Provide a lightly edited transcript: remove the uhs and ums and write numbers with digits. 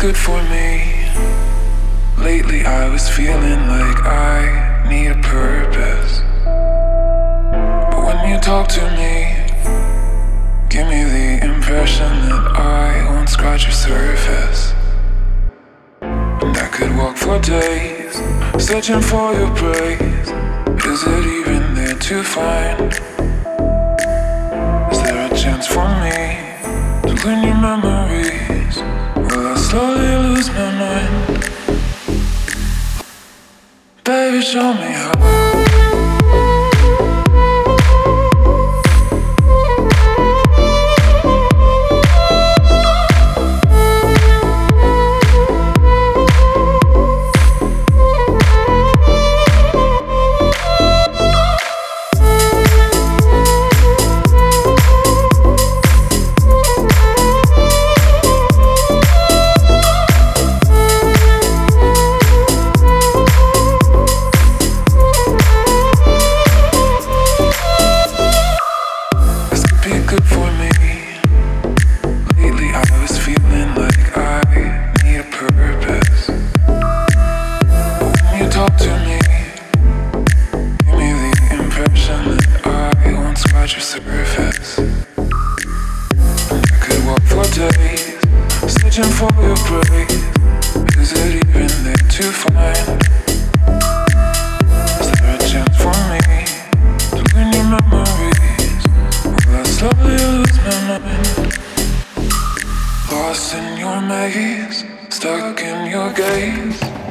good for me. Lately I was feeling like I need a purpose. But when you talk to me, give me the impression that I won't scratch your surface. And I could walk for days, searching for your praise. Is it even there to find? Is there a chance for me to learn your memories? Will I slowly lose my mind? Baby, show me how. Good for me. Lately I was feeling like I need a purpose. But when you talk to me, give me the impression that I won't scratch your surface. And I could walk for days, searching for your praise. Is it even there to find? Is there a chance for me to learn your memories? Will I slowly lose my mind? Lost in your maze, stuck in your gaze.